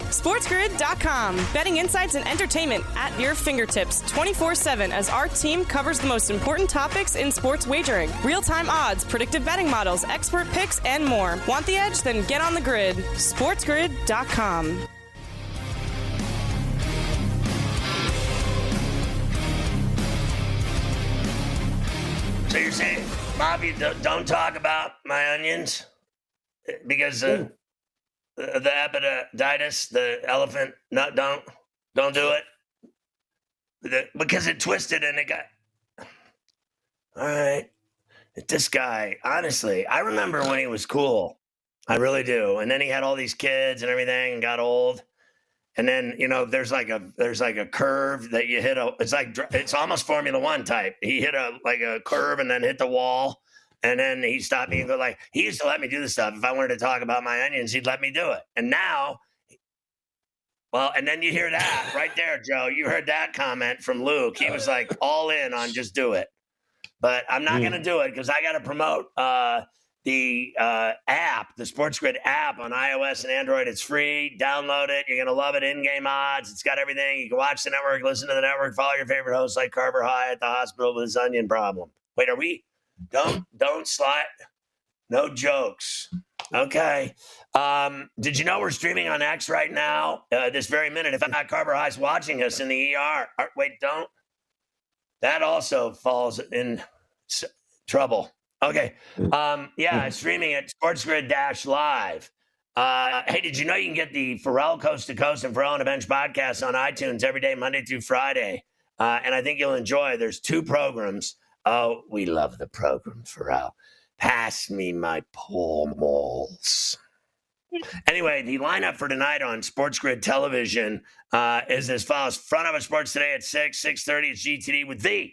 SportsGrid.com. Betting insights and entertainment at your fingertips 24/7 as our team covers the most important topics in sports wagering. Real-time odds, predictive betting models, expert picks, and more. Want the edge? Then get on the grid. SportsGrid.com. So you're saying, Bobby, don't talk about my onions? Because the epididymis, the elephant, no, don't do it. Because it twisted and it got. All right. This guy, honestly, I remember when he was cool. I really do. And then he had all these kids and everything and got old. And then, there's like a curve that you hit. It's almost Formula One type. He hit a curve and then hit the wall. And then he stopped me and go he used to let me do this stuff. If I wanted to talk about my onions, he'd let me do it. And now, and then you hear that right there, Joe. You heard that comment from Luke. He was like all in on just do it. But I'm not going to do it because I got to promote the app, the SportsGrid app on iOS and Android. It's free. Download it. You're going to love it. In-game odds. It's got everything. You can watch the network, listen to the network, follow your favorite hosts like Carver High at the hospital with his onion problem. Wait, are we? Don't slide. No jokes. Okay. Did you know we're streaming on X right now? This very minute. If not, Carver High's watching us in the ER. Wait, don't. That also falls in trouble. Okay. It's streaming at SportsGrid-Live. Hey, did you know you can get the Pharrell Coast to Coast and Pharrell on a Bench podcast on iTunes every day, Monday through Friday? And I think you'll enjoy. There's 2 programs. Oh, we love the program, Pharrell. Pass me my poor balls. Anyway, the lineup for tonight on SportsGrid Television is as follows. Front of Sports today at 6:30. It's GTD with the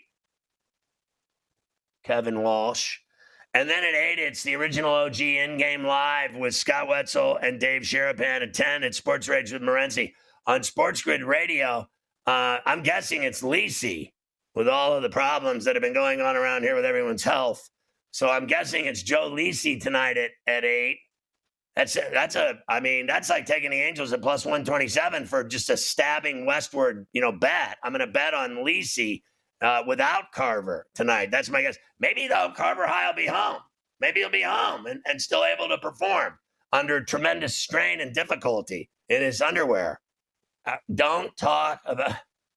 Kevin Walsh. And then at 8, it's the original OG In-Game Live with Scott Wetzel and Dave Sherapan. At 10, it's Sports Rage with Morency. On SportsGrid Radio, I'm guessing it's Lisi with all of the problems that have been going on around here with everyone's health. So I'm guessing it's Joe Lisi tonight at 8. That's like taking the Angels at plus 127 for just a stabbing westward, bet. I'm going to bet on Lisi without Carver tonight. That's my guess. Maybe, though, Carver High will be home. Maybe he'll be home and still able to perform under tremendous strain and difficulty in his underwear. Don't talk about...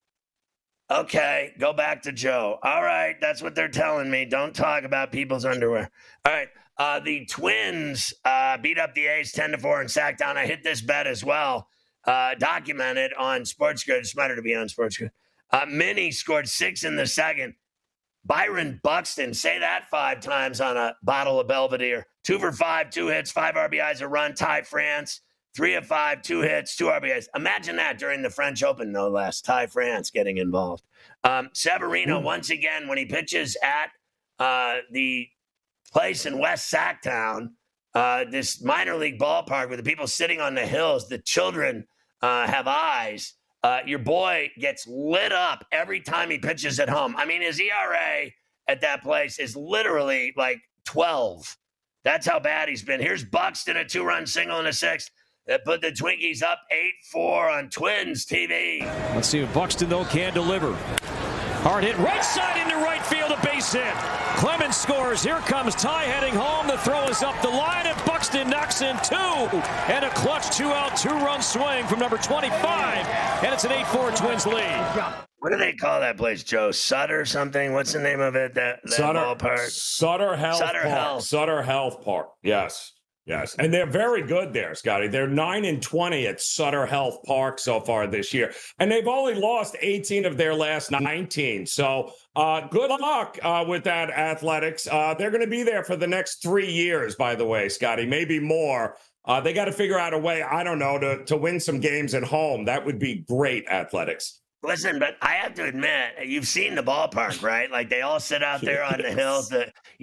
Okay, go back to Joe. All right, that's what they're telling me. Don't talk about people's underwear. All right, the Twins beat up the A's 10-4 in Sacktown. I hit this bet as well. Documented on SportsGrid. It's better to be on SportsGrid. Minnie scored 6 in the second. Byron Buxton, say that 5 times on a bottle of Belvedere. 2 for 5, 2 hits, 5 RBIs, a run. Ty France, 3 of 5, 2 hits, 2 RBIs. Imagine that during the French Open, no less. Ty France getting involved. Severino, once again, when he pitches at the place in West Sacktown, this minor league ballpark with the people sitting on the hills, the children have eyes. Your boy gets lit up every time he pitches at home. I mean, his ERA at that place is literally like 12. That's how bad he's been. Here's Buxton, a 2-run single in the 6th. That put the Twinkies up 8-4 on Twins TV. Let's see if Buxton, though, can deliver. Hard hit right side into right field, a base hit. Clemens scores. Here comes Ty heading home. The throw is up the line, and Buxton knocks in 2. And a clutch 2-out, 2-run swing from number 25. And it's an 8-4 Twins lead. What do they call that place, Joe? Sutter something? What's the name of it? That ballpark? Sutter Health Park. Yes. Yes, and they're very good there, Scotty. They're 9-20 at Sutter Health Park so far this year, and they've only lost 18 of their last 19. So good luck with that, Athletics. They're going to be there for the next 3 years, by the way, Scotty, maybe more. They got to figure out a way, I don't know, to win some games at home. That would be great, Athletics. Listen, but I have to admit, you've seen the ballpark, right? Like they all sit out there on the hills.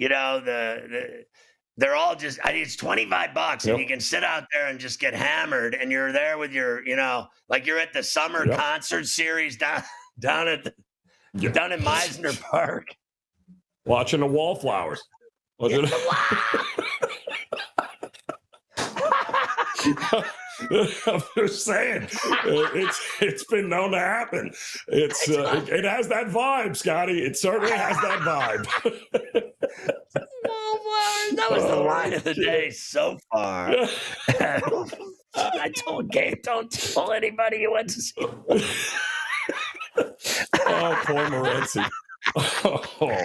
They're all just, it's $25 and you can sit out there and just get hammered and you're there with your, like you're at the summer concert series down in Meisner Park. Watching the wallflowers. I'm just saying, it's been known to happen. It has that vibe, Scotty. It certainly has that vibe. Well, that was the line of the day so far. I told Gabe, don't tell anybody you went to see. Oh, poor Morency. Oh.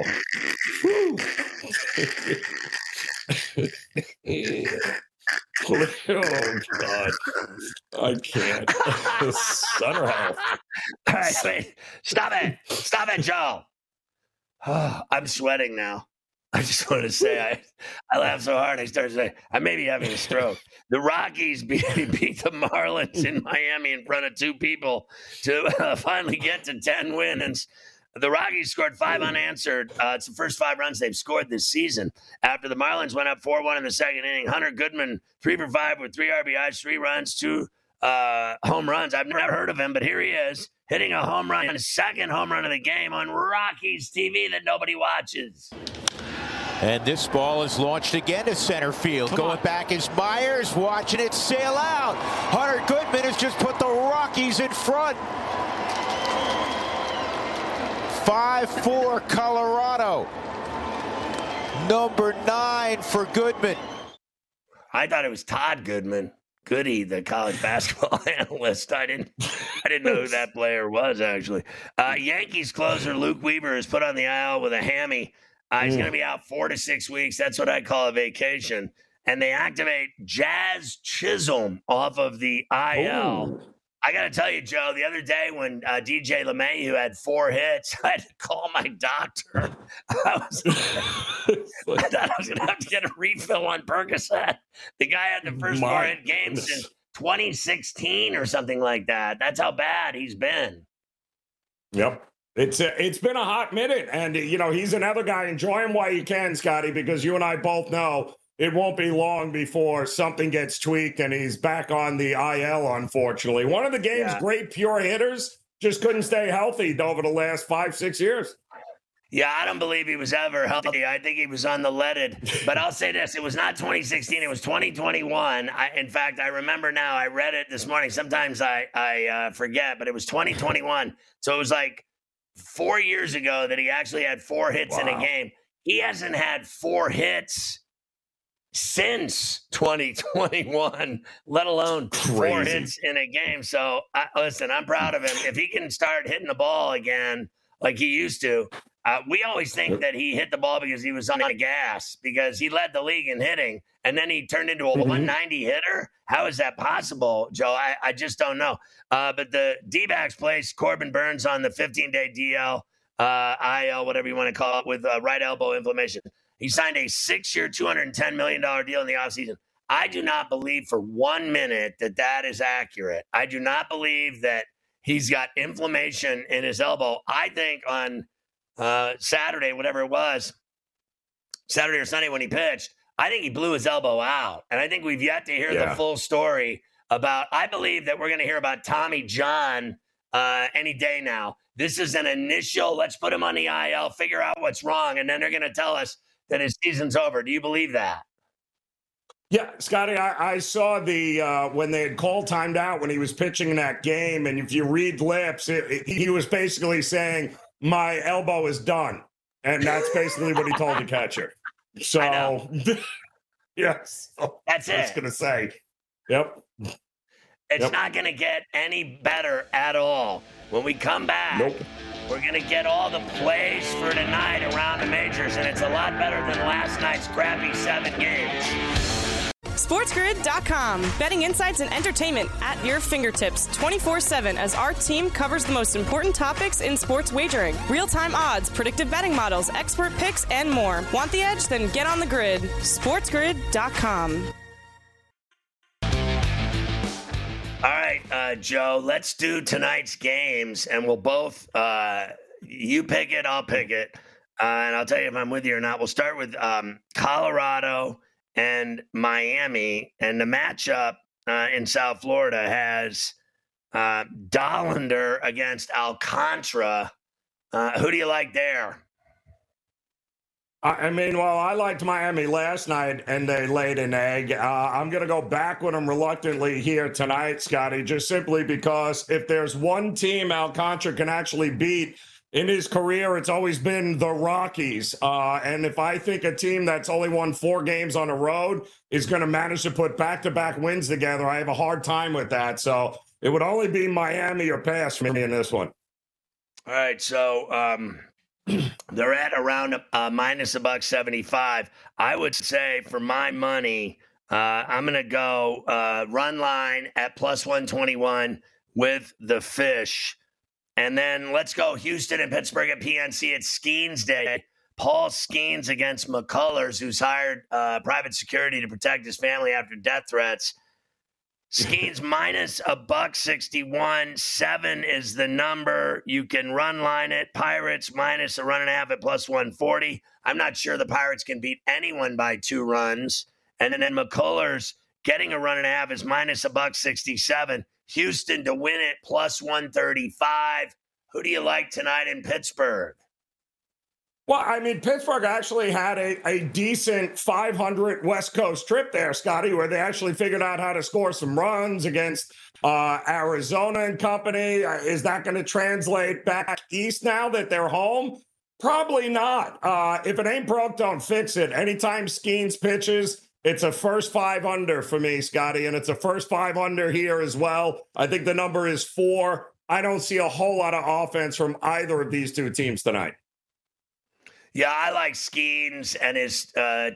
Oh, God. I can't. Sutter Health. All right, wait. Stop it, Joe. I'm sweating now. I just want to say, I laughed so hard, I started saying, I may be having a stroke. The Rockies beat the Marlins in Miami in front of 2 people to finally get to 10 wins. The Rockies scored 5 unanswered. It's the first 5 runs they've scored this season. After the Marlins went up 4-1 in the second inning, Hunter Goodman 3 for 5 with 3 RBIs, 3 runs, 2 home runs. I've never heard of him, but here he is hitting a home run, his second home run of the game on Rockies TV that nobody watches. And this ball is launched again to center field. Going back is Myers, watching it sail out. Hunter Goodman has just put the Rockies in front. 5-4 Colorado. Number 9 for Goodman. I thought it was Todd Goodman. Goody, the college basketball analyst. I didn't know who that player was, actually. Yankees closer Luke Weaver is put on the IL with a hammy. He's going to be out 4 to 6 weeks. That's what I call a vacation. And they activate Jazz Chisholm off of the IL. Ooh. I got to tell you, Joe, the other day when DJ LeMahieu had 4 hits, I had to call my doctor. I thought I was going to have to get a refill on Percocet. The guy had the first 4-hit game since 2016 or something like that. That's how bad he's been. Yep. It's been a hot minute, and he's another guy. Enjoy him while you can, Scotty, because you and I both know it won't be long before something gets tweaked and he's back on the IL, unfortunately. One of the game's great pure hitters just couldn't stay healthy over the last 5-6 years. Yeah, I don't believe he was ever healthy. I think he was on the leaded. But I'll say this, it was not 2016, it was 2021. In fact, I remember now, I read it this morning. Sometimes I forget, but it was 2021. So it was like 4 years ago that he actually had 4 hits in a game. He hasn't had 4 hits since 2021, let alone 4 hits in a game. So, listen, I'm proud of him. If he can start hitting the ball again like he used to, we always think that he hit the ball because he was on the gas, because he led the league in hitting, and then he turned into a 190 hitter. How is that possible, Joe? I just don't know. But the D-backs placed Corbin Burns on the 15-day DL, IL, whatever you want to call it, with right elbow inflammation. He signed a 6-year, $210 million deal in the offseason. I do not believe for 1 minute that is accurate. I do not believe that he's got inflammation in his elbow. I think on Saturday, whatever it was, Saturday or Sunday when he pitched, I think he blew his elbow out. And I think we've yet to hear the full story about, I believe that we're going to hear about Tommy John any day now. This is an initial, let's put him on the IL, figure out what's wrong, and then they're going to tell us that his season's over. Do you believe that? Yeah, Scotty, I saw the when they had called timed out when he was pitching in that game, and if you read lips, he was basically saying, my elbow is done. And that's basically what he told the catcher. So, yes. That's it. I was going to say. Yep. It's not going to get any better at all. When we come back, we're going to get all the plays for tonight around the majors, and it's a lot better than last night's crappy 7 games. SportsGrid.com. Betting insights and entertainment at your fingertips 24/7 as our team covers the most important topics in sports wagering. Real-time odds, predictive betting models, expert picks, and more. Want the edge? Then get on the grid. SportsGrid.com. All right, Joe, let's do tonight's games, and we'll both, you pick it, I'll pick it, and I'll tell you if I'm with you or not. We'll start with Colorado and Miami, and the matchup in South Florida has Dollander against Alcantara. Who do you like there? I mean, well, I liked Miami last night, and they laid an egg. I'm going to go back with them reluctantly here tonight, Scotty, just simply because if there's one team Alcantara can actually beat in his career, it's always been the Rockies. And if I think a team that's only won 4 games on the road is going to manage to put back-to-back wins together, I have a hard time with that. So it would only be Miami or pass for me in this one. All right, so they're at around minus $1.75. I would say for my money, I'm going to go run line at plus 121 with the fish. And then let's go Houston and Pittsburgh at PNC. It's Skeens Day. Paul Skeens against McCullers, who's hired private security to protect his family after death threats. Skeens minus $1.61. 7 is the number. You can run line it. Pirates minus a 1.5 at plus 140. I'm not sure the Pirates can beat anyone by 2 runs. And then McCullers getting a 1.5 is minus $1.67. Houston to win it plus 135. Who do you like tonight in Pittsburgh? Well, I mean, Pittsburgh actually had a decent 500 West Coast trip there, Scotty, where they actually figured out how to score some runs against Arizona and company. Is that going to translate back east now that they're home? Probably not. If it ain't broke, don't fix it. Anytime Skeens pitches, it's a first 5 under for me, Scotty, and it's a first 5 under here as well. I think the number is 4. I don't see a whole lot of offense from either of these two teams tonight. Yeah, I like Skeens and his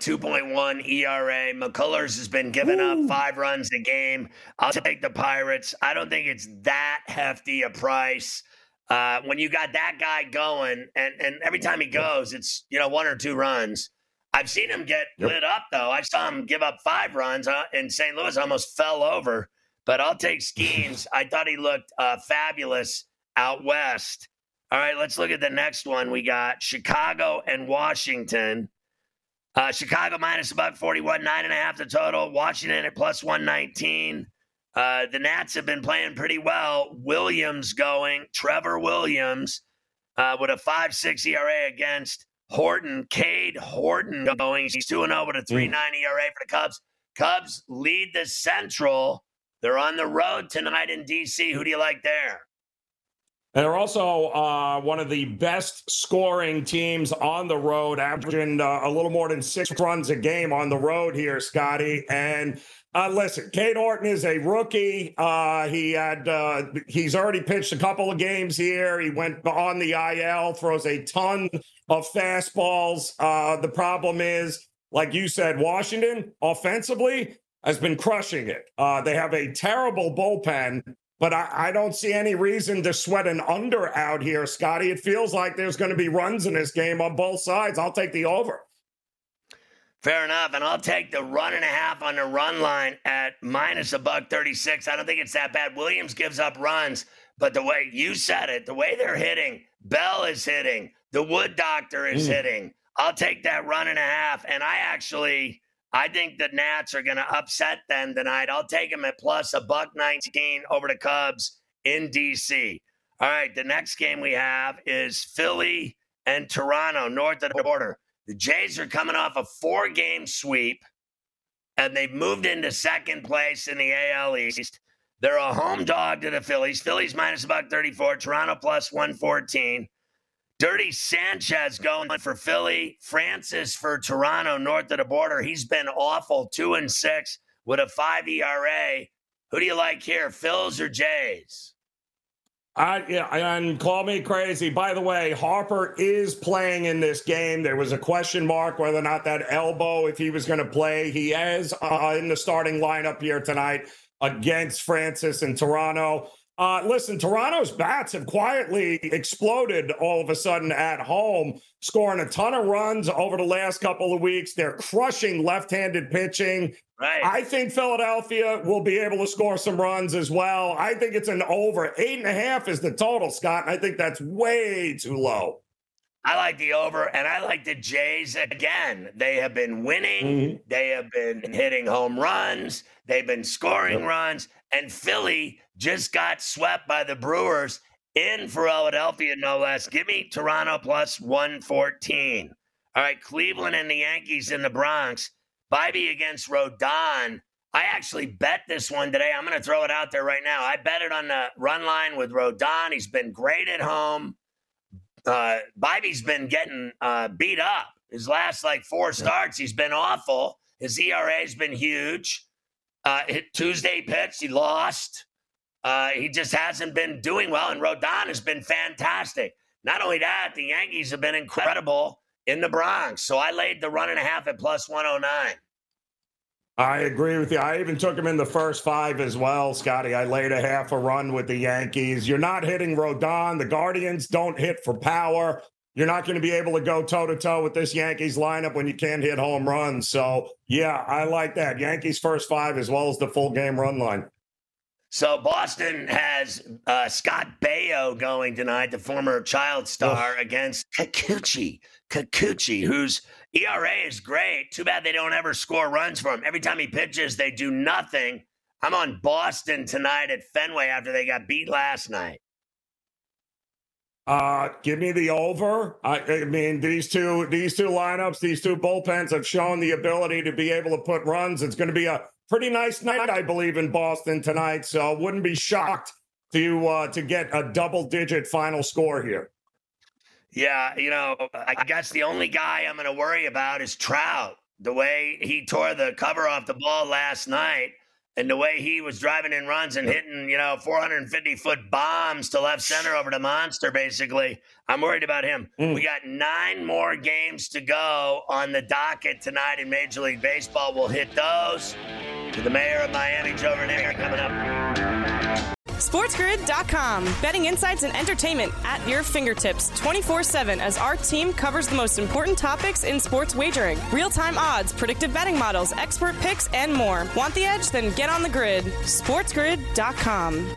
2.1 ERA. McCullers has been giving up 5 runs a game. I'll take the Pirates. I don't think it's that hefty a price. When you got that guy going, and every time he goes, it's 1 or 2 runs. I've seen him get lit up, though. I saw him give up 5 runs in St. Louis, almost fell over. But I'll take Skeens. I thought he looked fabulous out west. All right, let's look at the next one. We got Chicago and Washington. Chicago minus $1.41, 9.5 the total. Washington at plus 119. The Nats have been playing pretty well. Williams going. Trevor Williams with a 5.6 ERA against Horton. Cade Horton going. He's 2-0 with a 3.9 ERA for the Cubs. Cubs lead the Central. They're on the road tonight in D.C. Who do you like there? They're also one of the best scoring teams on the road, averaging a little more than 6 runs a game on the road here, Scotty. And listen, Cade Horton is a rookie. He's already pitched a couple of games here. He went on the IL, throws a ton of fastballs. The problem is, like you said, Washington offensively has been crushing it. They have a terrible bullpen. But I don't see any reason to sweat an under out here, Scotty. It feels like there's going to be runs in this game on both sides. I'll take the over. Fair enough. And I'll take the 1.5 on the run line at minus $1.36. I don't think it's that bad. Williams gives up runs, but the way you said it, the way they're hitting, Bell is hitting, the Wood Doctor is hitting. I'll take that 1.5. And I think the Nats are going to upset them tonight. I'll take them at plus $1.19 over the Cubs in D.C. All right, the next game we have is Philly and Toronto, north of the border. The Jays are coming off a 4-game sweep, and they've moved into second place in the AL East. They're a home dog to the Phillies. Phillies minus $1.34, Toronto plus 114. Dirty Sanchez going for Philly. Francis for Toronto, north of the border. He's been awful, 2-6 with a 5 ERA. Who do you like here, Phils or Jays? Yeah, and call me crazy. By the way, Harper is playing in this game. There was a question mark whether or not that elbow, if he was going to play. He is in the starting lineup here tonight against Francis in Toronto. Listen, Toronto's bats have quietly exploded all of a sudden at home, scoring a ton of runs over the last couple of weeks. They're crushing left-handed pitching. Right. I think Philadelphia will be able to score some runs as well. I think it's an over. 8.5 is the total, Scott, and I think that's way too low. I like the over, and I like the Jays again. They have been winning. They have been hitting home runs. They've been scoring runs. And Philly just got swept by the Brewers in Philadelphia, no less. Give me Toronto plus 114. All right, Cleveland and the Yankees in the Bronx. Bibee against Rodon. I actually bet this one today. I'm going to throw it out there right now. I bet it on the run line with Rodon. He's been great at home. Bibee's been getting beat up. His last, 4 starts, he's been awful. His ERA's been huge. Tuesday pitched, he lost. He just hasn't been doing well, and Rodon has been fantastic. Not only that, the Yankees have been incredible in the Bronx. So I laid the 1.5 at plus 109. I agree with you. I even took him in the first 5 as well, Scotty. I laid a half a run with the Yankees. You're not hitting Rodon. The Guardians don't hit for power. You're not going to be able to go toe-to-toe with this Yankees lineup when you can't hit home runs. So, yeah, I like that. Yankees first 5 as well as the full game run line. So Boston has Scott Baio going tonight, the former Child star, against Kikuchi, whose ERA is great. Too bad they don't ever score runs for him. Every time he pitches, they do nothing. I'm on Boston tonight at Fenway after they got beat last night. Give me the over. I mean, these two lineups, these two bullpens have shown the ability to be able to put runs. It's going to be a pretty nice night, I believe, in Boston tonight. So wouldn't be shocked to get a double-digit final score here. Yeah, I guess the only guy I'm going to worry about is Trout. The way he tore the cover off the ball last night and the way he was driving in runs and hitting, 450-foot bombs to left center over to Monster, basically. I'm worried about him. We got 9 more games to go on the docket tonight in Major League Baseball. We'll hit those. To the mayor of Miami, Joe Ranieri, coming up. SportsGrid.com. Betting insights and entertainment at your fingertips 24/7 as our team covers the most important topics in sports wagering. Real-time odds, predictive betting models, expert picks, and more. Want the edge? Then get on the grid. SportsGrid.com.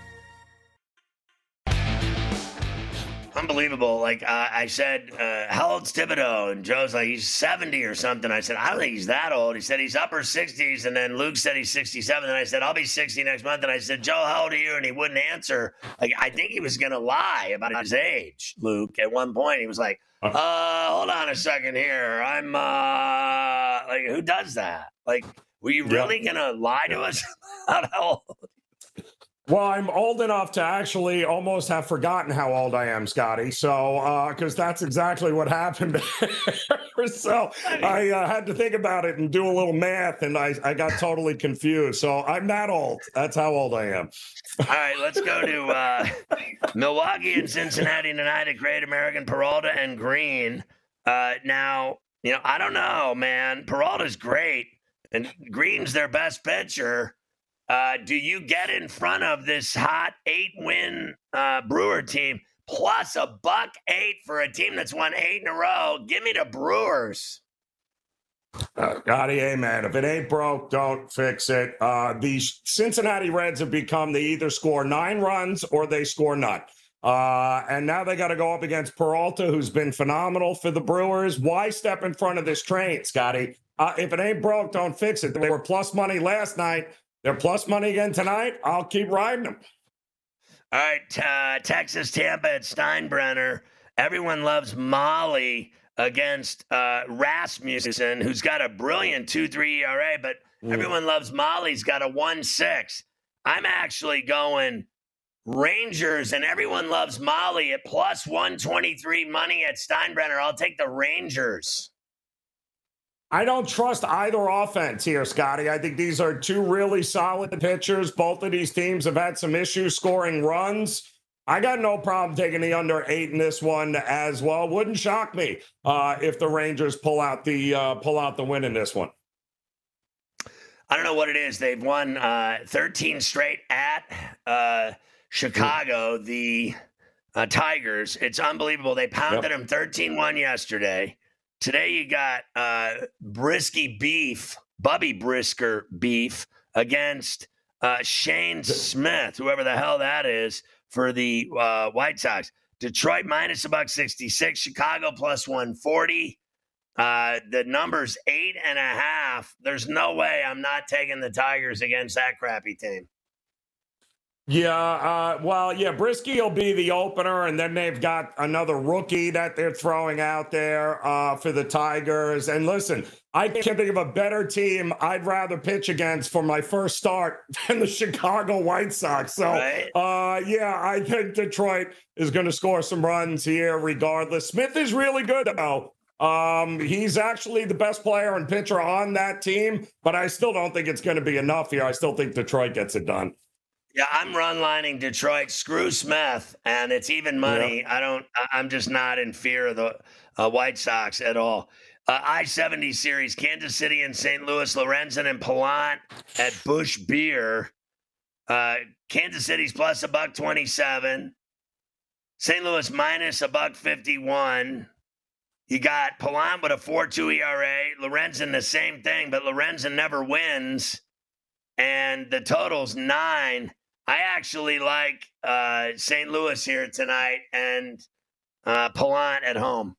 Unbelievable. I said, how old's Thibodeau? And Joe's like, he's 70 or something. I said, I don't think he's that old. He said he's upper 60s. And then Luke said he's 67. And I said, I'll be 60 next month. And I said, Joe, how old are you? And he wouldn't answer. I think he was going to lie about his age, Luke. At one point, he was like, hold on a second here. I'm who does that? Were you really going to lie to us about how old? Well, I'm old enough to actually almost have forgotten how old I am, Scotty. So, because that's exactly what happened. So I had to think about it and do a little math, and I got totally confused. So I'm that old. That's how old I am. All right, let's go to Milwaukee and Cincinnati tonight at Great American. Peralta and Green. Now, I don't know, man. Peralta's great, and Green's their best pitcher. Do you get in front of this hot 8-win Brewer team plus a $1.08 for a team that's won 8 in a row? Give me the Brewers. Scotty, amen. If it ain't broke, don't fix it. The Cincinnati Reds have become they either score 9 runs or they score none. And now they got to go up against Peralta, who's been phenomenal for the Brewers. Why step in front of this train, Scotty? If it ain't broke, don't fix it. They were plus money last night. They're plus money again tonight. I'll keep riding them. All right, Texas, Tampa at Steinbrenner. Everyone loves Molly against Rasmussen, who's got a brilliant 2.3 ERA, but everyone loves Molly's got a 1.6. I'm actually going Rangers, and everyone loves Molly at plus 123 money at Steinbrenner. I'll take the Rangers. I don't trust either offense here, Scotty. I think these are 2 really solid pitchers. Both of these teams have had some issues scoring runs. I got no problem taking the under 8 in this one as well. Wouldn't shock me if the Rangers pull out the win in this one. I don't know what it is. They've won 13 straight at Chicago, the Tigers. It's unbelievable. They pounded them 13-1 yesterday. Today you got Brisky Beef, Bubby Brisker Beef against Shane Smith, whoever the hell that is, for the White Sox. Detroit minus $1.66, Chicago plus 140. The number's 8.5. There's no way I'm not taking the Tigers against that crappy team. Brisky will be the opener, and then they've got another rookie that they're throwing out there for the Tigers. And listen, I can't think of a better team I'd rather pitch against for my first start than the Chicago White Sox. So, right. I think Detroit is going to score some runs here regardless. Smith is really good, though. He's actually the best player and pitcher on that team, but I still don't think it's going to be enough here. I still think Detroit gets it done. Yeah, I'm run lining Detroit. Screw Smith, and it's even money. Yep. I'm just not in fear of the White Sox at all. I-70 series, Kansas City and St. Louis, Lorenzen and Pallant at Busch Beer. Kansas City's plus $1.27. St. Louis minus $1.51. You got Pallant with a 4.2 ERA. Lorenzen the same thing, but Lorenzen never wins. And the total's 9. I actually like St. Louis here tonight and Pallant at home.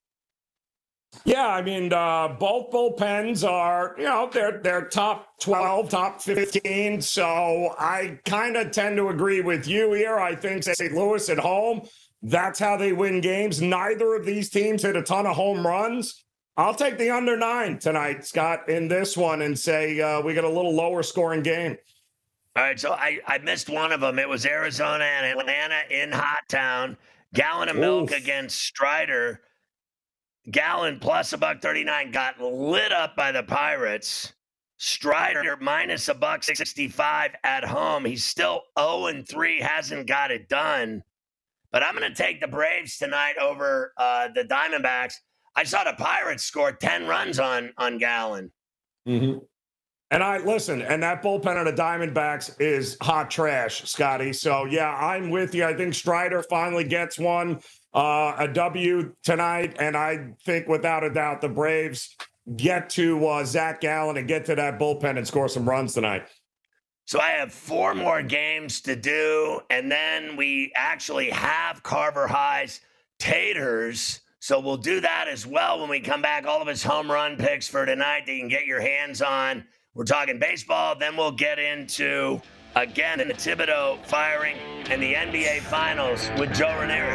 Yeah, I mean, both bullpens are, they're top 12, top 15. So I kind of tend to agree with you here. I think St. Louis at home, that's how they win games. Neither of these teams hit a ton of home runs. I'll take the under 9 tonight, Scott, in this one and say we get a little lower scoring game. All right, so I missed one of them. It was Arizona and Atlanta in Hot Town. Gallon of milk against Strider. Gallon plus $1.39 got lit up by the Pirates. Strider minus $1.65 at home. He's still 0-3, hasn't got it done. But I'm going to take the Braves tonight over the Diamondbacks. I saw the Pirates score 10 runs on Gallon. Mm-hmm. And and that bullpen of the Diamondbacks is hot trash, Scotty. So, yeah, I'm with you. I think Strider finally gets a W tonight. And I think without a doubt the Braves get to Zach Gallen and get to that bullpen and score some runs tonight. So I have 4 more games to do. And then we actually have Carver High's Taters. So we'll do that as well when we come back. All of his home run picks for tonight that you can get your hands on. We're talking baseball. Then we'll get into, again, the Thibodeau firing and the NBA Finals with Joe Ranieri.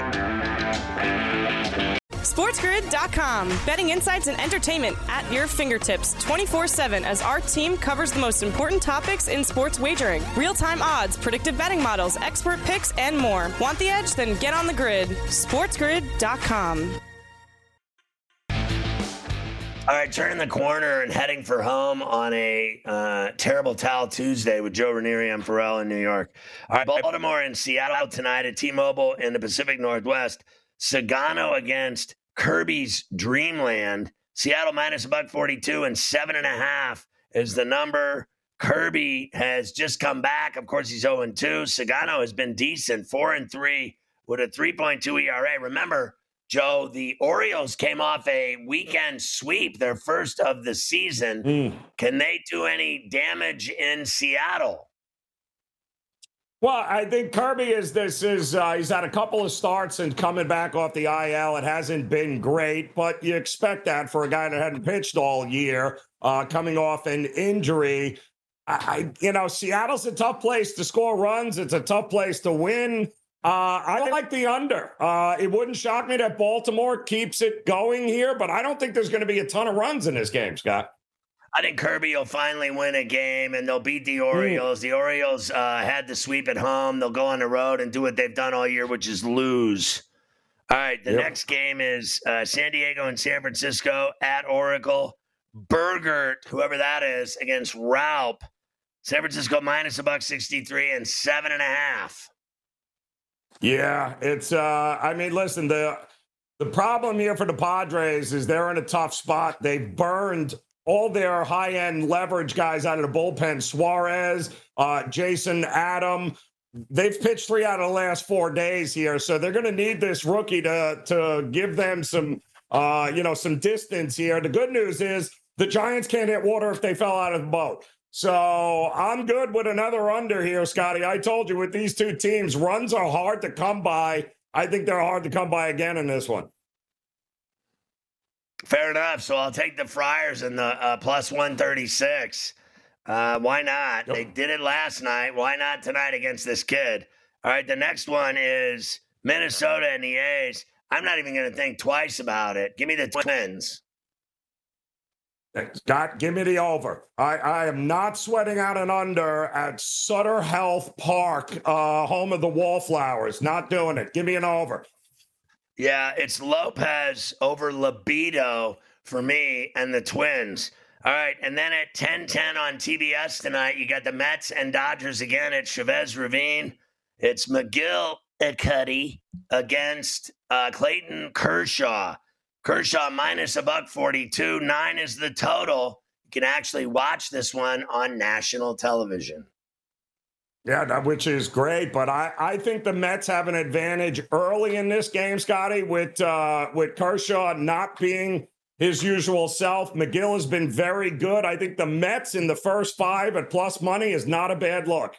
SportsGrid.com. Betting insights and entertainment at your fingertips 24/7 as our team covers the most important topics in sports wagering. Real-time odds, predictive betting models, expert picks, and more. Want the edge? Then get on the grid. SportsGrid.com. All right, turning the corner and heading for home on a terrible towel Tuesday with Joe Ranieri and Pharrell in New York. All right, Baltimore and Seattle tonight at T-Mobile in the Pacific Northwest. Sagano against Kirby's Dreamland. Seattle minus $1.42 and 7.5 is the number. Kirby has just come back. Of course, he's 0-2. Sagano has been decent, 4-3 with a 3.2 ERA. Remember, Joe, the Orioles came off a weekend sweep, their first of the season. Can they do any damage in Seattle? Well, I think Kirby he's had a couple of starts and coming back off the IL. It hasn't been great, but you expect that for a guy that hadn't pitched all year, coming off an injury. Seattle's a tough place to score runs. It's a tough place to win. I like the under. It wouldn't shock me that Baltimore keeps it going here, but I don't think there's going to be a ton of runs in this game, Scott. I think Kirby will finally win a game, and they'll beat the Orioles. The Orioles had the sweep at home. They'll go on the road and do what they've done all year, which is lose. All right, the next game is San Diego and San Francisco at Oracle. Burgert, whoever that is, against Raup. San Francisco minus $1.63 and 7.5. Yeah, it's listen, the problem here for the Padres is they're in a tough spot. They've burned all their high-end leverage guys out of the bullpen. Suarez, Jason Adam. They've pitched 3 out of the last 4 days here, so they're going to need this rookie to give them some distance here. The good news is the Giants can't hit water if they fell out of the boat. So I'm good with another under here, Scotty. I told you with these two teams, runs are hard to come by. I think they're hard to come by again in this one. Fair enough. So I'll take the Friars in the plus 136. Why not? Yep. They did it last night. Why not tonight against this kid? All right, the next one is Minnesota and the A's. I'm not even going to think twice about it. Give me the Twins. Scott, give me the over. I am not sweating out an under at Sutter Health Park, home of the Wallflowers. Not doing it. Give me an over. Yeah, it's Lopez over Libido for me and the Twins. All right, and then at 10:10 on TBS tonight, you got the Mets and Dodgers again at Chavez Ravine. It's McGill at Cuddy against Clayton Kershaw. Kershaw minus $142. 9 is the total. You can actually watch this one on national television. Yeah, which is great, but I think the Mets have an advantage early in this game, Scotty, with Kershaw not being his usual self. McGill has been very good. I think the Mets in the first 5 at plus money is not a bad look.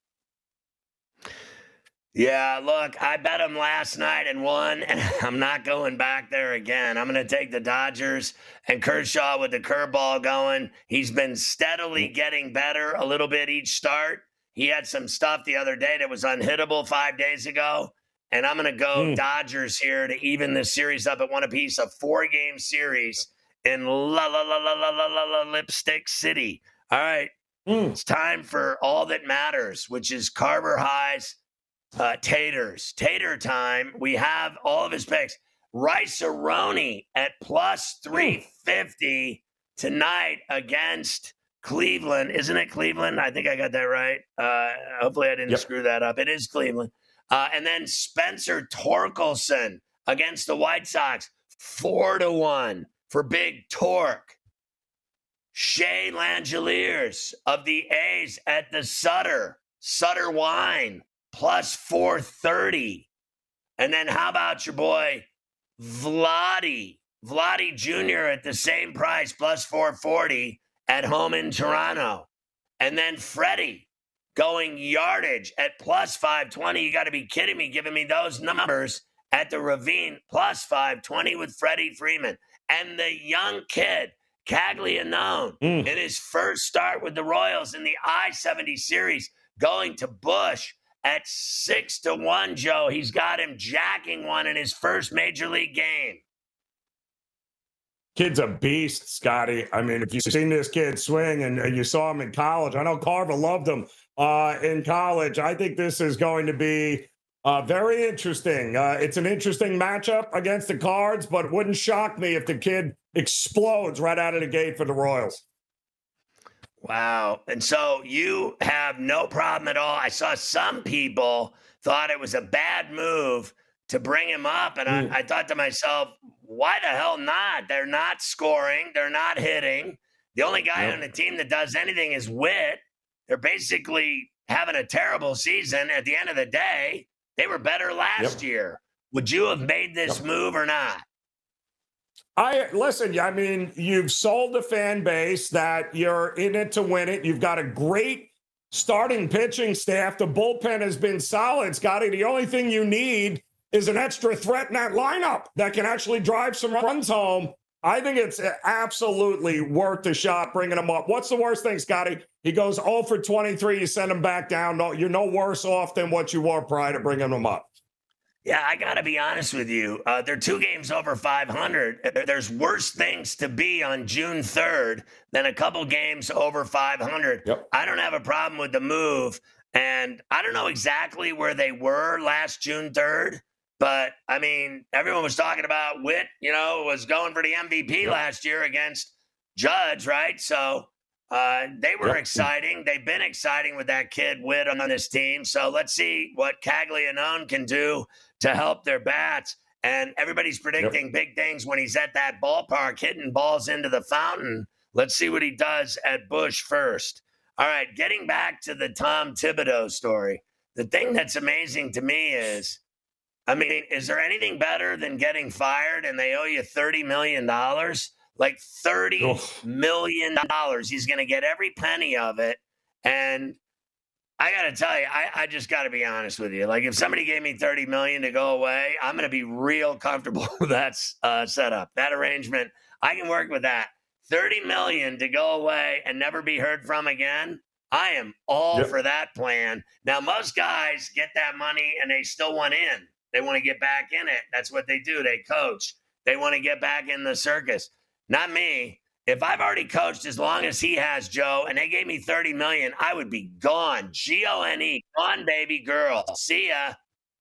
Yeah, look, I bet him last night and won, and I'm not going back there again. I'm going to take the Dodgers and Kershaw with the curveball going. He's been steadily getting better a little bit each start. He had some stuff the other day that was unhittable 5 days ago, and I'm going to go Dodgers here to even this series up at 1 apiece, a 4-game series in Lipstick City. All right, it's time for all that matters, which is Carver High's taters. Tater time. We have all of his picks. Rice-A-Roni at plus 350 tonight against Cleveland. Isn't it Cleveland? I think I got that right. Hopefully I didn't screw that up. It is Cleveland. And then Spencer Torkelson against the White Sox. 4-1 for Big Torque. Shea Langeliers of the A's at the Sutter Wine. Plus 430. And then how about your boy Vladdy Jr. at the same price, plus 440 at home in Toronto. And then Freddie going yardage at plus 520. You got to be kidding me, giving me those numbers at the Ravine, plus 520 with Freddie Freeman. And the young kid, Caglianone, in his first start with the Royals in the I-70 series, going to Busch at 6-1, Joe. He's got him jacking one in his first major league game. Kid's a beast, Scotty. I mean, if you've seen this kid swing and you saw him in college, I know Carver loved him in college. I think this is going to be very interesting. It's an interesting matchup against the Cards, but it wouldn't shock me if the kid explodes right out of the gate for the Royals. Wow. And so you have no problem at all. I saw some people thought it was a bad move to bring him up. And I thought to myself, why the hell not? They're not scoring. They're not hitting. The only guy on the team that does anything is Witt. They're basically having a terrible season. At the end of the day, they were better last year. Would you have made this move or not? Listen, I mean, you've sold the fan base that you're in it to win it. You've got a great starting pitching staff. The bullpen has been solid, Scotty. The only thing you need is an extra threat in that lineup that can actually drive some runs home. I think it's absolutely worth the shot bringing him up. What's the worst thing, Scotty? He goes 0 for 23. You send him back down. No, you're no worse off than what you were prior to bringing him up. Yeah, I got to be honest with you. They're 2 games over 500. There's worse things to be on June 3rd than a couple games over 500. I don't have a problem with the move. And I don't know exactly where they were last June 3rd. But, I mean, everyone was talking about Witt, was going for the MVP last year against Judge, right? So they were exciting. They've been exciting with that kid Witt on this team. So let's see what Caglianone can do to help their bats. And everybody's predicting big things when he's at that ballpark, hitting balls into the fountain. Let's see what he does at Busch first. All right, getting back to the Tom Thibodeau story. The thing that's amazing to me is, I mean, is there anything better than getting fired and they owe you $30 million? Like $30 million. He's going to get every penny of it. And I got to tell you, I just got to be honest with you. Like, if somebody gave me $30 million to go away, I'm going to be real comfortable with that setup, that arrangement. I can work with that. $30 million to go away and never be heard from again. I am all for that plan. Now, most guys get that money and they still want in. They want to get back in it. That's what they do. They coach. They want to get back in the circus. Not me. If I've already coached as long as he has, Joe, and they gave me $30 million, I would be gone. G-O-N-E. Gone, baby girl. See ya.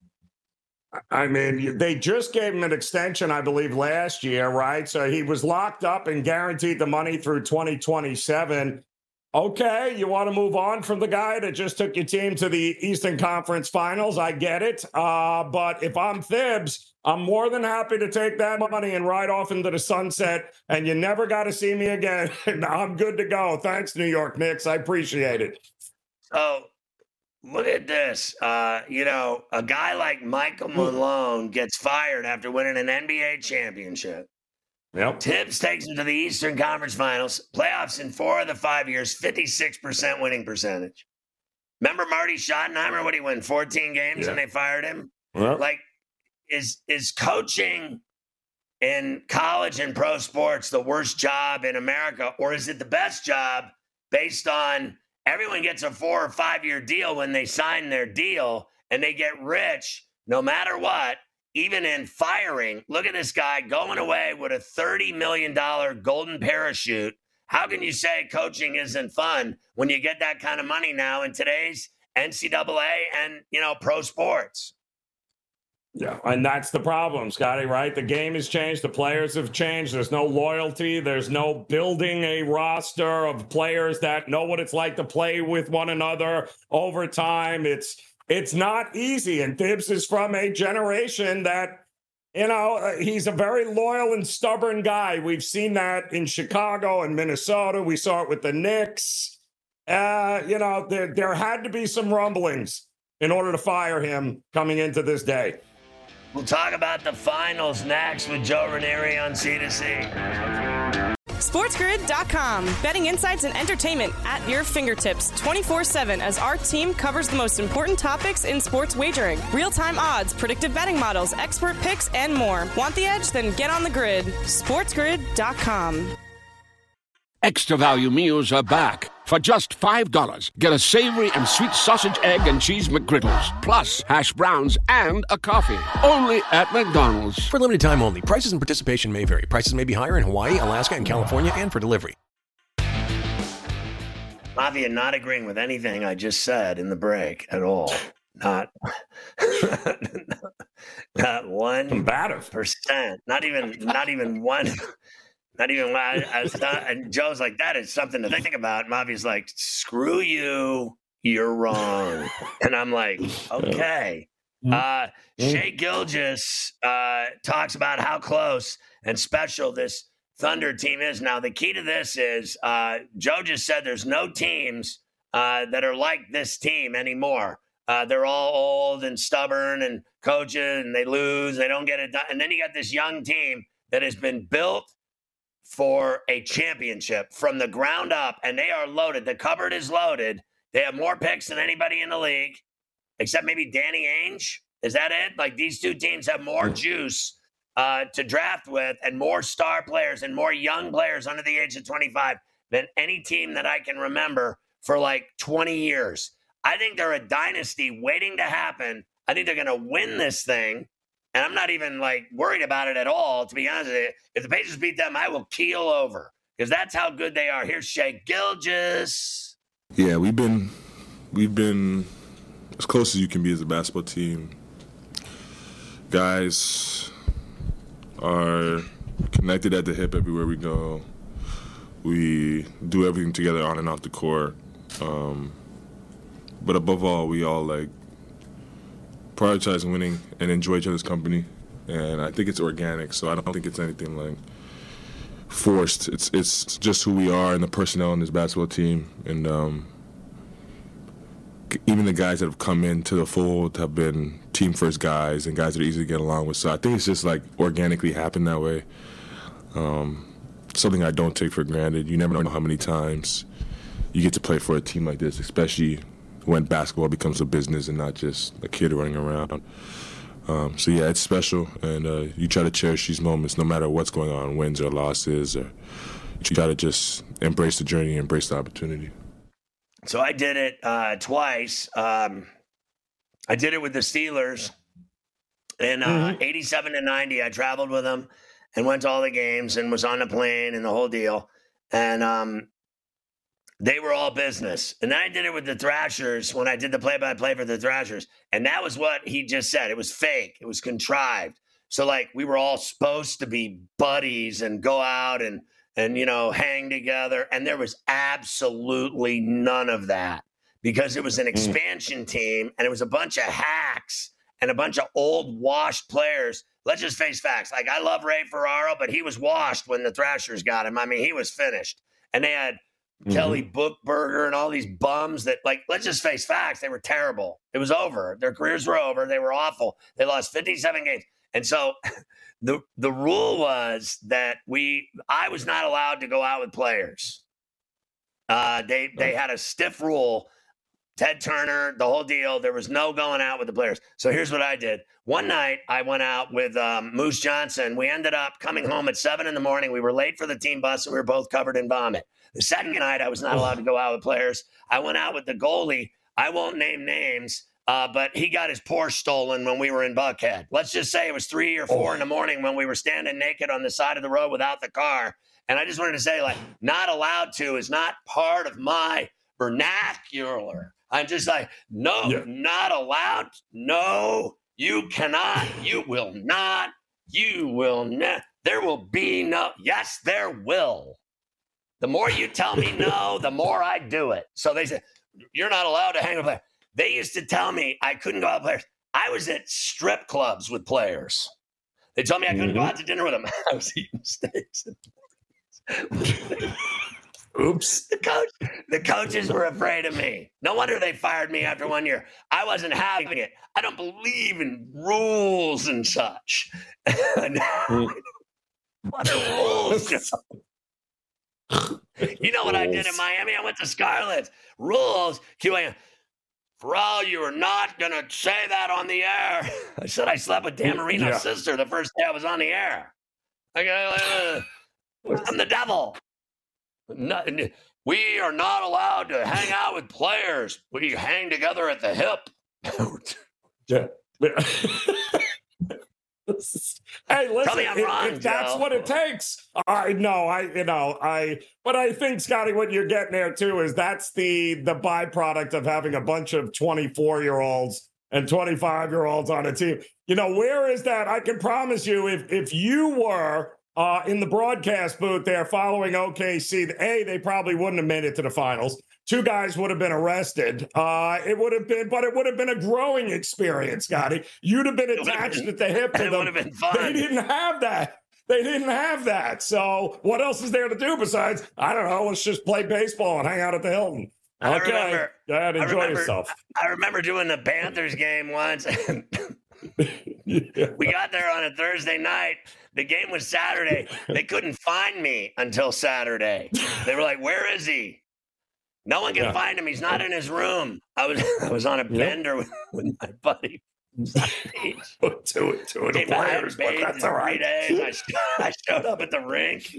I mean, they just gave him an extension, I believe, last year, right? So he was locked up and guaranteed the money through 2027. Okay, you want to move on from the guy that just took your team to the Eastern Conference Finals. I get it. But if I'm Thibs, I'm more than happy to take that money and ride off into the sunset, and you never got to see me again. I'm good to go. Thanks, New York Knicks. I appreciate it. So look at this. A guy like Michael Malone gets fired after winning an NBA championship. Yep. Tibbs takes him to the Eastern Conference Finals, playoffs in 4 of the 5 years, 56% winning percentage. Remember Marty Schottenheimer when he won 14 games and they fired him? Yep. Like, is coaching in college and pro sports the worst job in America, or is it the best job based on everyone gets a 4 or 5 year deal when they sign their deal and they get rich no matter what? Even in firing, look at this guy going away with a $30 million golden parachute. How can you say coaching isn't fun when you get that kind of money now in today's NCAA and, pro sports? Yeah, and that's the problem, Scotty, right? The game has changed. The players have changed. There's no loyalty. There's no building a roster of players that know what it's like to play with one another over time. It's not easy, and Thibs is from a generation that, he's a very loyal and stubborn guy. We've seen that in Chicago and Minnesota. We saw it with the Knicks. There had to be some rumblings in order to fire him coming into this day. We'll talk about the finals next with Joe Ranieri on C2C. SportsGrid.com. Betting insights and entertainment at your fingertips 24/7 as our team covers the most important topics in sports wagering. Real-time odds, predictive betting models, expert picks, and more. Want the edge? Then get on the grid. SportsGrid.com. Extra value meals are back. For just $5, get a savory and sweet sausage, egg, and cheese McGriddles, plus hash browns and a coffee. Only at McDonald's. For limited time only. Prices and participation may vary. Prices may be higher in Hawaii, Alaska, and California, and for delivery. Mafia not agreeing with anything I just said in the break at all. Not 1%. Not even one. Not even and Joe's like, that is something to think about. Mavi's like, screw you, you're wrong. And I'm like, okay. Shai Gilgeous talks about how close and special this Thunder team is. Now, the key to this is Joe just said there's no teams that are like this team anymore. They're all old and stubborn and coaches, and they lose. They don't get it done. And then you got this young team that has been built for a championship from the ground up, and they are loaded. The cupboard is loaded. They have more picks than anybody in the league, except maybe Danny Ainge. Is that it? Like, these two teams have more juice to draft with and more star players and more young players under the age of 25 than any team that I can remember for like 20 years. I think they're a dynasty waiting to happen. I think they're going to win this thing. And I'm not even like worried about it at all, to be honest with you. If the Pacers beat them, I will keel over because that's how good they are. Here's Shai Gilgeous. Yeah, we've been as close as you can be as a basketball team. Guys are connected at the hip everywhere we go. We do everything together on and off the court. But above all, we all prioritize winning and enjoy each other's company, and I think it's organic. So I don't think it's anything like forced. It's just who we are and the personnel in this basketball team, and even the guys that have come into the fold have been team first guys and guys that are easy to get along with. So I think it's just like organically happened that way. Something I don't take for granted. You never know how many times you get to play for a team like this, especially when basketball becomes a business and not just a kid running around. So yeah, it's special, and you try to cherish these moments no matter what's going on, wins or losses, or you try to just embrace the journey, embrace the opportunity. So I did it twice. I did it with the Steelers in 87 and 90. I traveled with them and went to all the games and was on the plane and the whole deal. And they were all business. And then I did it with the Thrashers when I did the play-by-play for the Thrashers. And that was what he just said. It was fake. It was contrived. So, like, we were all supposed to be buddies and go out and hang together. And there was absolutely none of that because it was an expansion team and it was a bunch of hacks and a bunch of old washed players. Let's just face facts. Like, I love Ray Ferraro, but he was washed when the Thrashers got him. I mean, he was finished. And they had Kelly Bookberger and all these bums that, like, let's just face facts. They were terrible. It was over. Their careers were over. They were awful. They lost 57 games. And so the rule was that I was not allowed to go out with players. They had a stiff rule. Ted Turner, the whole deal. There was no going out with the players. So here's what I did. One night I went out with Moose Johnson. We ended up coming home at 7 a.m. We were late for the team bus and we were both covered in vomit. The second night I was not allowed to go out with players. I went out with the goalie. I won't name names, but he got his Porsche stolen when we were in Buckhead. Let's just say it was 3 or 4 in the morning when we were standing naked on the side of the road without the car. And I just wanted to say, like, not allowed to is not part of my vernacular. I'm just like, no, not allowed. No, you cannot. You will not. You will not. There will be no. Yes, there will. The more you tell me no, the more I do it. So they said, you're not allowed to hang with players. They used to tell me I couldn't go out with players. I was at strip clubs with players. They told me I couldn't go out to dinner with them. I was eating steaks. Oops. The coaches were afraid of me. No wonder they fired me after 1 year. I wasn't having it. I don't believe in rules and such. What are rules? You know what I did in Miami? I went to Scarlett's. Rules, QAM. Ferrall, you are not going to say that on the air. I said I slept with Dan Marino's sister the first day I was on the air. I'm the devil. We are not allowed to hang out with players. We hang together at the hip. Hey, listen, Tell me I'm wrong, if that's Joe. what it takes, I know, but I think, Scotty, what you're getting there too is that's the byproduct of having a bunch of 24-year-olds and 25-year-olds on a team. You know, where is that? I can promise you, if you were in the broadcast booth there following OKC, they probably wouldn't have made it to the finals. 2 guys would have been arrested. It would have been a growing experience, Scotty. You'd have been attached at the hip to them. It would have been fun. They didn't have that. So what else is there to do besides, I don't know, let's just play baseball and hang out at the Hilton. Okay, go ahead, enjoy yourself. I remember doing the Panthers game once. We got there on a Thursday night. The game was Saturday. They couldn't find me until Saturday. They were like, where is he? No one can find him. He's not in his room. I was on a bender with my buddy. Two of the players, but that's all right. 3 days. I showed up at the rink.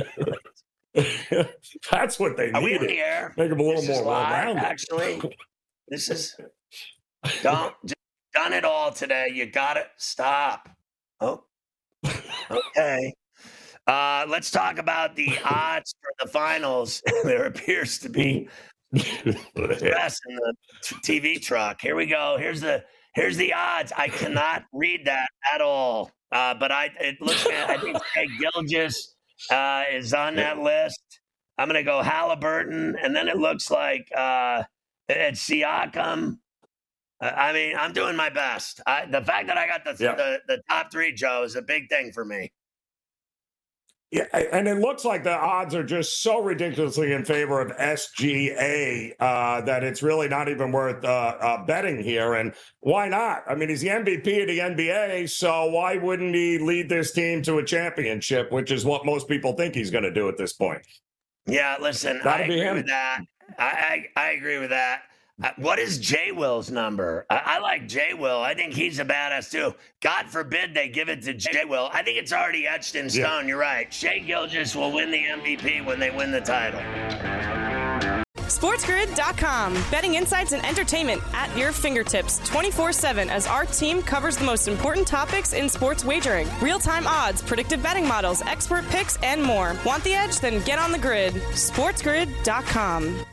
That's what they needed. Are we on the air? Make them a little more well-rounded. Actually, this is done it all today. You got to stop. Oh, okay. Let's talk about the odds for the finals. There appears to be stress in the TV truck. Here we go. Here's the odds. I cannot read that at all. But it looks. I think Jay Gilgeous is on that list. I'm going to go Halliburton, and then it looks like it's Siakam. I mean, I'm doing my best. The fact that I got the top 3, Joe, is a big thing for me. Yeah, and it looks like the odds are just so ridiculously in favor of SGA that it's really not even worth betting here. And why not? I mean, he's the MVP of the NBA, so why wouldn't he lead this team to a championship, which is what most people think he's going to do at this point? Yeah, listen, I agree with that. I agree with that. What is J. Will's number? I like J. Will. I think he's a badass too. God forbid they give it to J. Will. I think it's already etched in stone. You're right. Shai Gilgeous will win the MVP when they win the title. SportsGrid.com. Betting insights and entertainment at your fingertips 24/7 as our team covers the most important topics in sports wagering. Real-time odds, predictive betting models, expert picks, and more. Want the edge? Then get on the grid. SportsGrid.com.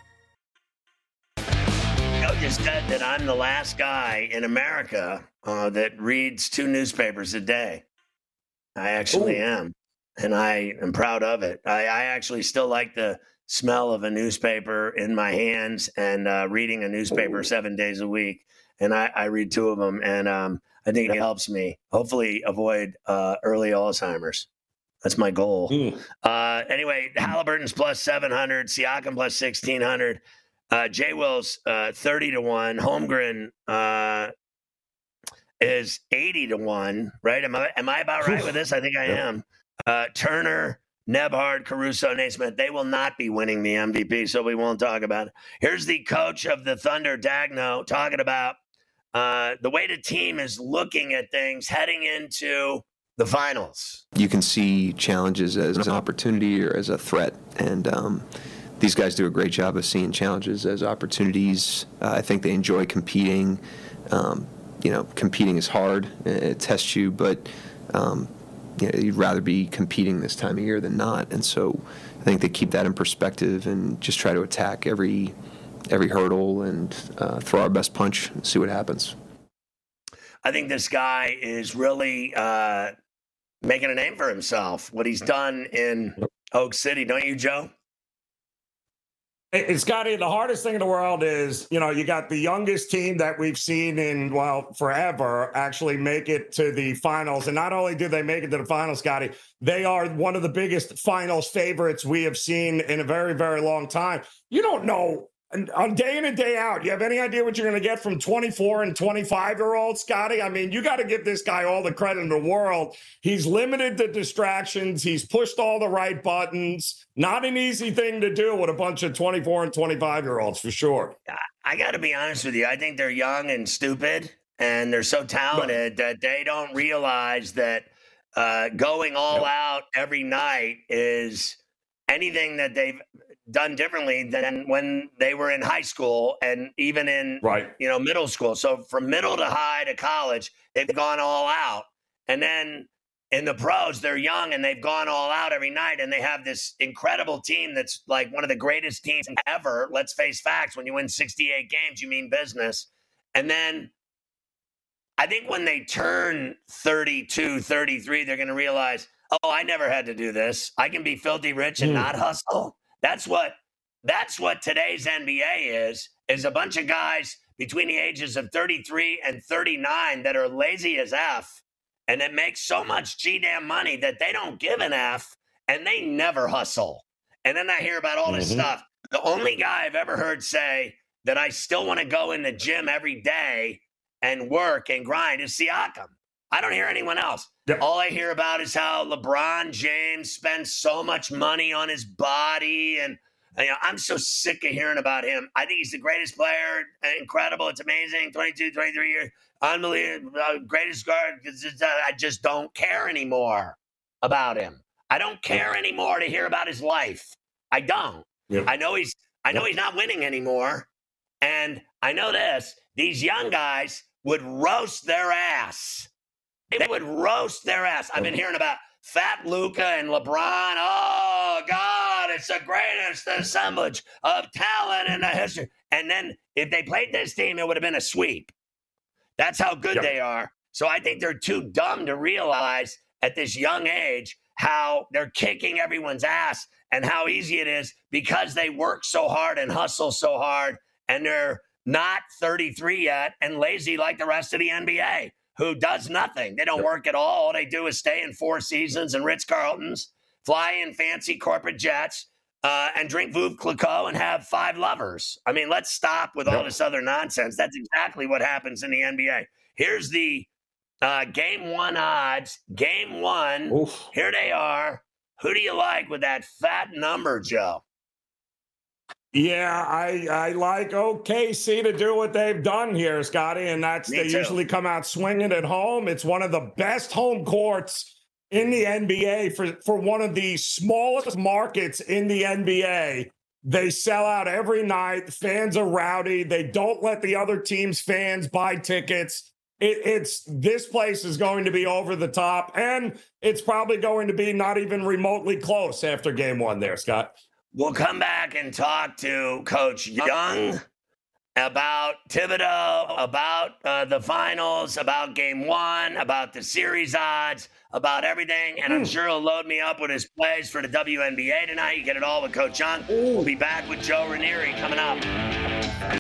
Joe just said that I'm the last guy in America that reads 2 newspapers a day. I actually am, and I am proud of it. I actually still like the smell of a newspaper in my hands and reading a newspaper 7 days a week. And I read 2 of them, and I think it helps me hopefully avoid early Alzheimer's. That's my goal. Anyway, Halliburton's plus 700, Siakam plus 1,600, Jay Will's 30-1, Holmgren is 80-1, right? Am I about right with this? I think I am. Turner, Nebhard, Caruso, Naismith, they will not be winning the MVP, so we won't talk about it. Here's the coach of the Thunder, Dagno, talking about the way the team is looking at things heading into the finals. You can see challenges as an opportunity or as a threat, and these guys do a great job of seeing challenges as opportunities. I think they enjoy competing. Competing is hard. It tests you, but you'd rather be competing this time of year than not. And so I think they keep that in perspective and just try to attack every hurdle and throw our best punch and see what happens. I think this guy is really making a name for himself, what he's done in Oak City. Don't you, Joe? Scotty, the hardest thing in the world is, you got the youngest team that we've seen in, forever actually make it to the finals. And not only do they make it to the finals, Scotty, they are one of the biggest finals favorites we have seen in a very, very long time. You don't know on day in and day out, you have any idea what you're going to get from 24 and 25-year-olds, Scotty? I mean, you got to give this guy all the credit in the world. He's limited the distractions. He's pushed all the right buttons. Not an easy thing to do with a bunch of 24 and 25-year-olds, for sure. I got to be honest with you. I think they're young and stupid, and they're so talented that they don't realize that going all out every night is anything that they've done differently than when they were in high school and even in middle school. So from middle to high to college, they've gone all out. And then in the pros, they're young and they've gone all out every night. And they have this incredible team that's like one of the greatest teams ever. Let's face facts. When you win 68 games, you mean business. And then I think when they turn 32, 33, they're going to realize, oh, I never had to do this. I can be filthy rich and not hustle. That's what today's NBA is a bunch of guys between the ages of 33 and 39 that are lazy as F and that make so much G-damn money that they don't give an F and they never hustle. And then I hear about all this stuff. The only guy I've ever heard say that I still want to go in the gym every day and work and grind is Siakam. I don't hear anyone else. Yep. All I hear about is how LeBron James spends so much money on his body. And I'm so sick of hearing about him. I think he's the greatest player. Incredible. It's amazing. 22, 23 years. Unbelievable. Greatest guard. I just don't care anymore about him. I don't care anymore to hear about his life. I don't. Yep. I know he's not winning anymore. And I know this. These young guys would roast their ass. They would roast their ass. I've been hearing about Fat Luka and LeBron. Oh, God, it's the greatest assemblage of talent in the history. And then if they played this team, it would have been a sweep. That's how good they are. So I think they're too dumb to realize at this young age how they're kicking everyone's ass and how easy it is because they work so hard and hustle so hard and they're not 33 yet and lazy like the rest of the NBA. Who does nothing. They don't work at all. All they do is stay in Four Seasons and Ritz-Carltons, fly in fancy corporate jets, and drink Veuve Clicquot and have 5 lovers. I mean, let's stop with all this other nonsense. That's exactly what happens in the NBA. Here's the Game 1 odds. Game 1. Oof. Here they are. Who do you like with that fat number, Joe? Yeah, I like OKC to do what they've done here, Scotty, and that's they usually come out swinging at home. It's one of the best home courts in the NBA for one of the smallest markets in the NBA. They sell out every night. Fans are rowdy. They don't let the other team's fans buy tickets. This place is going to be over the top, and it's probably going to be not even remotely close after game one there, Scott. We'll come back and talk to Coach Young about Thibodeau, about the finals, about game one, about the series odds, about everything. And I'm sure he'll load me up with his plays for the WNBA tonight. You get it all with Coach Young. We'll be back with Joe Ranieri coming up.